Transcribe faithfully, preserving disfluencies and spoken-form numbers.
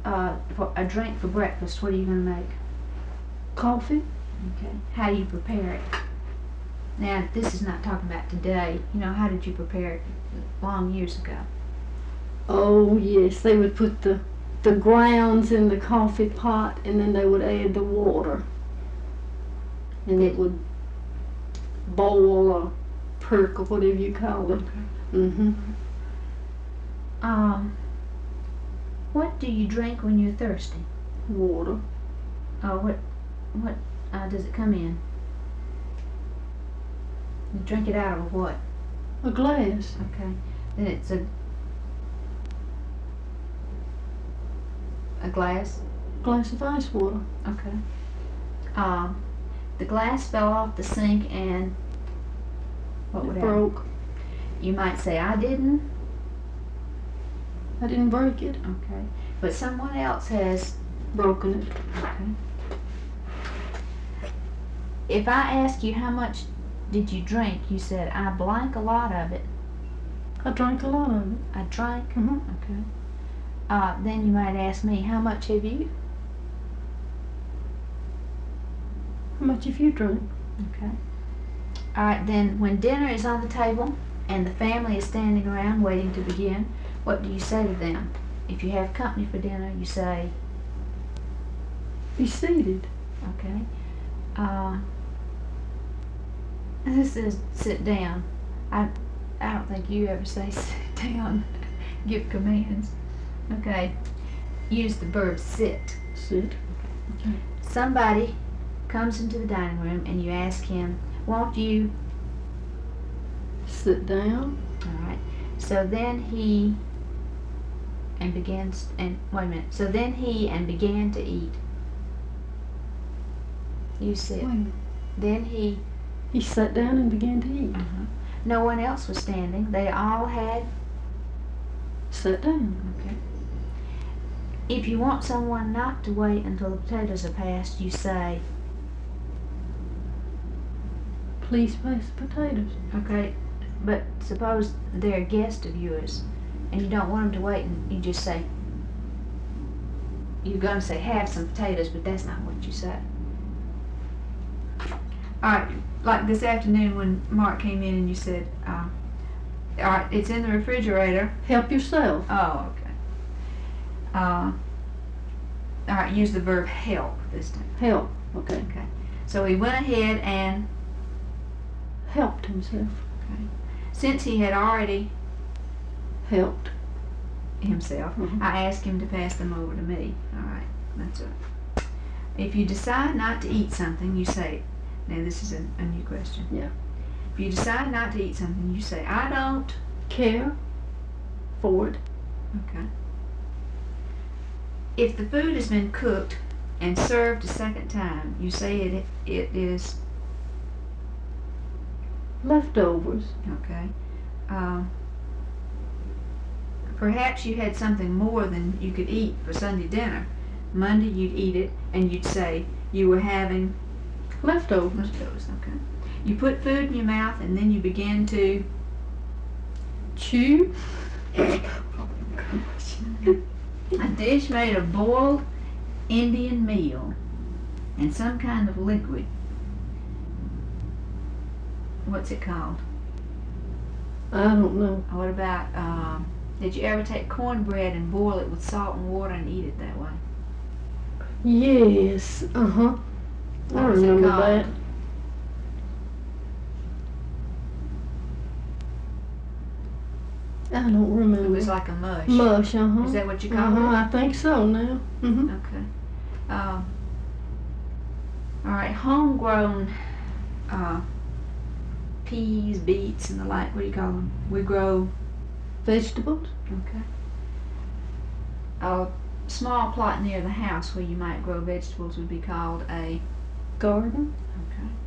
uh, for a drink for breakfast, what are you going to make? Coffee. Okay. How do you prepare it? Now, this is not talking about today. You know, how did you prepare it long years ago? Oh yes, they would put the the grounds in the coffee pot, and then they would add the water, and it would boil or perk or whatever you call it. Okay. Mhm. Um, what do you drink when you're thirsty? Water. Oh, what, what uh, does it come in? You drink it out of what? A glass. Okay. Then it's a a glass. Glass of ice water. Okay. Um, the glass fell off the sink and what would It happen? broke. You might say, I didn't. I didn't break it. Okay. But someone else has. Broken it. Okay. If I ask you how much did you drink, you said, I blank a lot of it. I drank a lot of it. I drank. Mhm. Okay. Uh, then you might ask me, how much have you? How much have you drank? Okay. Alright, then when dinner is on the table and the family is standing around waiting to begin, what do you say to them? If you have company for dinner, you say, Be seated. okay. Uh, this is sit down. I, I don't think you ever say sit down. Give commands. Okay. Use the verb sit. Sit. Somebody comes into the dining room and you ask him, won't you? Sit down. Alright. So then he and begins and wait a minute. So then he and began to eat. You sit. Wait a minute. Then he He sat down and began to eat. uh no one else was standing. They all had. Sat down. Okay. If you want someone not to wait until the potatoes are passed, you say, Please pass the potatoes. okay, but suppose they're a guest of yours and you don't want them to wait and you just say, you're going to say have some potatoes, but that's not what you say. Alright, like this afternoon when Mark came in and you said, uh, alright, it's in the refrigerator. Help yourself. Oh, okay. Uh, alright, use the verb help this time. Help. Okay. Okay. So he went ahead and, Helped himself. okay, since he had already Helped. himself, Mhm. I asked him to pass them over to me. Alright, that's right. If you decide not to eat something, you say, now this is a, a new question. Yeah. If you decide not to eat something, you say, I don't. Care for it. Okay. If the food has been cooked and served a second time, you say it it is. Leftovers. Okay. Um, perhaps you had something more than you could eat for Sunday dinner. Monday you'd eat it and you'd say you were having Leftovers. leftovers. Okay. You put food in your mouth and then you begin to. Chew. A dish made of boiled Indian meal and some kind of liquid. What's it called? I don't know. What about, um, did you ever take cornbread and boil it with salt and water and eat it that way? Yes. Uh huh. I What was it remember called? that. I don't remember. It was like a mush. Mush. Uh huh. Is that what you Uh call huh. it? I think so now. Mhm. Okay. Um, all right, homegrown uh, peas, beets, and the like. What do you call them? We grow. Vegetables. Okay. A small plot near the house where you might grow vegetables would be called a. Garden. Okay.